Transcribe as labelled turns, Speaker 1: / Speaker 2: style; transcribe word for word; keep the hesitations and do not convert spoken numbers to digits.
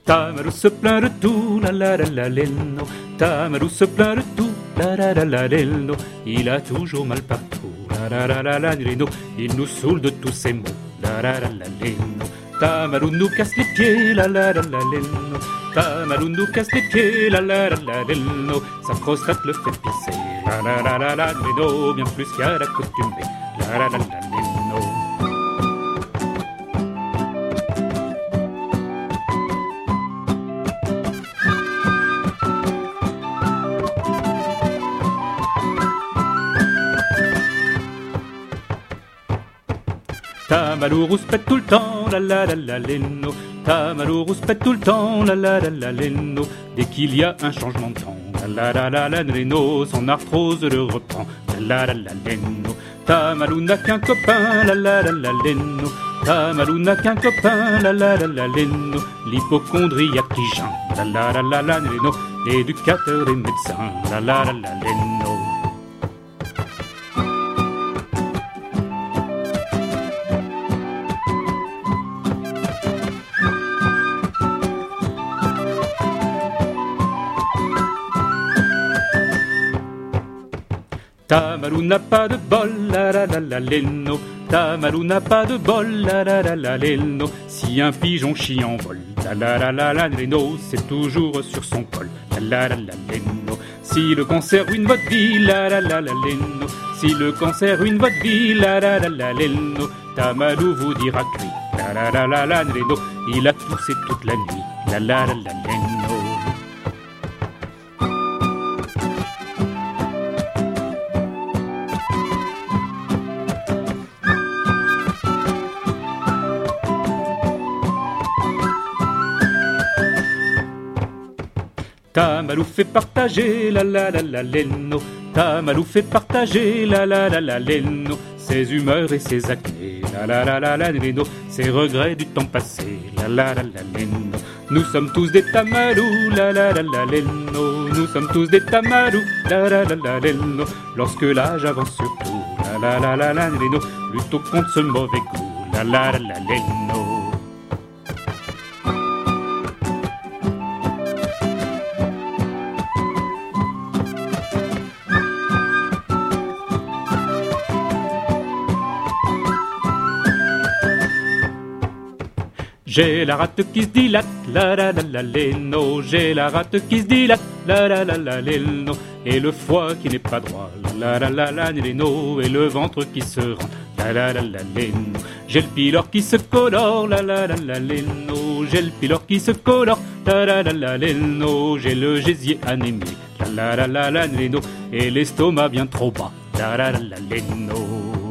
Speaker 1: Tamarou se plaint de tout, la la la la leno. Tamarou se plaint de tout, la la la la leno. Il a toujours mal partout, la la la la la leno. Il nous saoule de tous ses mots, la la la la leno. Tamarou nous casse les pieds, la la la la leno. Tamarou nous casse les pieds, la la la la leno. Sa prostate le fait pisser, la la la la la leno. Bien plus qu'à l'accoutumée, la la la la leno. Tamarou rouspète tout le temps, la la la la leno. Tamarou rouspète tout le temps, la la la la leno. Dès qu'il y a un changement de temps, la la la la leno. Son arthrose le reprend, la la la la leno. Tamarou n'a qu'un copain, la la la la leno. Tamarou n'a qu'un copain, la la la la leno. L'hypocondriaque qui chante, la la la la la leno. L'éducateur des médecins, la la la la leno. Tamarou n'a pas de bol, la la la la leno. Tamarou n'a pas de bol, la la la la leno. Si un pigeon chie en vol, la la la la la leno, c'est toujours sur son col, la la la la leno. Si le cancer ruine votre vie, la la la la leno. Si le cancer ruine votre vie, la la la la leno. Tamarou vous dira cri, la la la la la leno. Il a toussé toute la nuit, la la la la leno. Tamarou fait partager, la la la la leno. Tamarou fait partager, la la la la leno. Ses humeurs et ses acnés, la la la la la leno. Ses regrets du temps passé, la la la la leno. Nous sommes tous des tamarous, la la la la leno. Nous sommes tous des tamarous, la la la la leno. Lorsque l'âge avance surtout, la la la la la leno. Luttons contre ce mauvais goût, la la la la leno. J'ai la rate qui se dilate, la la la la leno. J'ai la rate qui se dilate, la la la la leno. Et le foie qui n'est pas droit, la la la la leno. Et le ventre qui se rend, la la la la leno. J'ai le pylore qui se colore, la la la la leno. J'ai le pylore qui se colore, la la la la leno. J'ai le gésier anémique, la la la la la leno. Et l'estomac bien trop bas, la la la la leno.